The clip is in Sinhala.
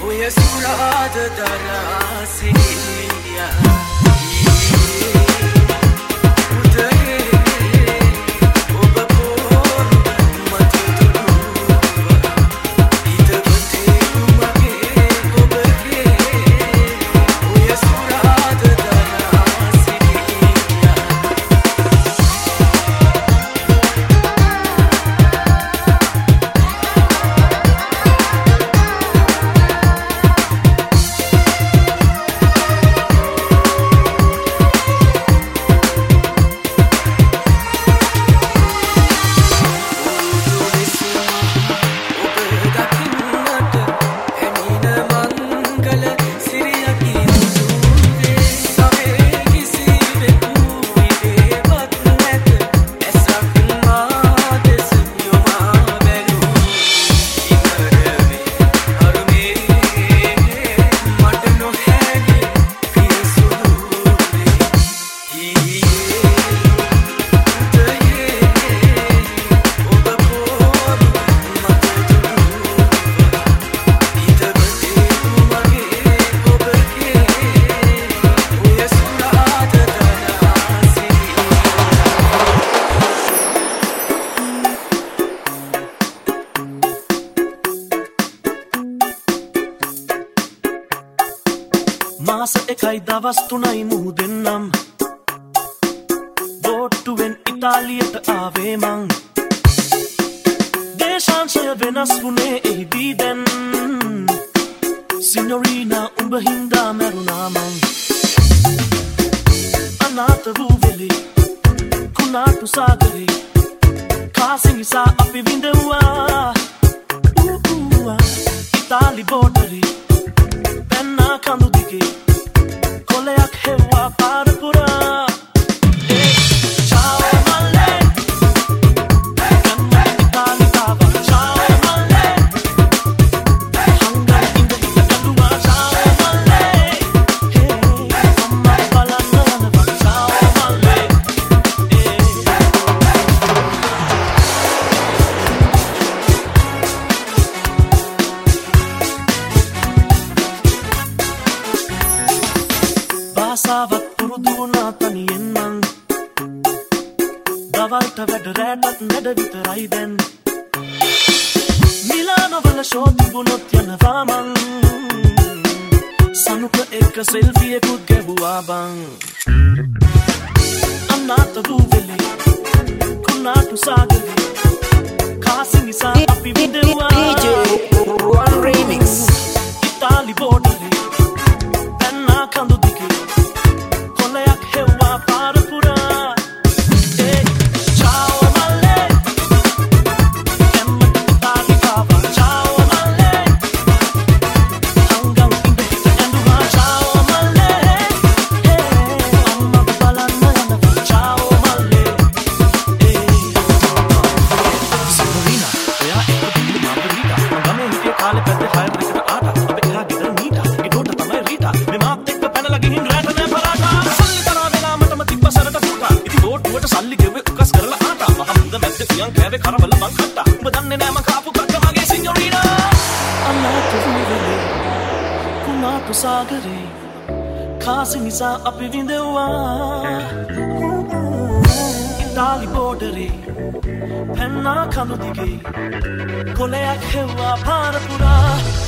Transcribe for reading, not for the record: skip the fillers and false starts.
මාස එකයි දවස් 3යි මුහුදෙන්නම් බෝට්ටුවෙන් ඉතාලියට ආවේ මං දේශාංශය වෙනස් වුණේ එහිදී දැන් සිනොරීනා උඹ හින්දා මැරුණා මං අනාථ වූ වෙලේ කුණාටු සාගරේ කාසි නිසා අපි විඳවුවා ඉතාලි බෝඩරේ පැන්නා කඳු දිගේ කොලයක් හෙව්වා පාර පුරා භාෂාවත් පුරුදු වුණා තනියෙන් මං දවල්ට වැඩ රැටත් නැඩ විතරයි දැන් මිලානොවල ෂෝ තිබුණොත් යනවා මං සනුක එක සෙල්ෆියකුත් ගැබුවා බං අනාථ වූ වෙලේ කුණාටු සාගරේ කාසි නිසා අපි විඳවුවා DJ One Remix ඉතාලි බෝඩරේ පැන්නා කඳු දිගේ කොලයක් හෙව්වා පාර පුරා ciao male කැම්මට ඉතාලි ආවා ciao male හංගම් ඉඳහිට ඇඳුවා ciao male අම්මා බලන්න යනවා ciao male සිනොරීනා ඔයා එක්ක බින්දු මාර්ගරීටා මම ගමේ හිටිය කාලේ පැත්තේ හයර් එකට ආටා අපි එහා ගෙදර නීටා ඊටොට තමයි රීටා මේ මාත් එක්ක පැනලා ගිහින් රැට නෑ පරාටා සල්ලි තරා වෙලාමටම තිබ්බ සරට පුටා ඉතින් බෝට්ටුවට සල්ලි ගෙව්වේ උකස් කරලා ආටා මහ මුද මැද්ද පියන් කෑවේ කරවල මං කට්ටා උඹ දන්නේ නෑ මං කාපු කක්ක මගේ සිනොරීනා අනාථ වූ වෙලේ කුණාටු සාගරේ කාසි නිසා අපි විඳවුවා ඉතාලි බෝඩරේ පැන්නා කඳු දිගේ කොලයක් හෙව්වා පාර පුරා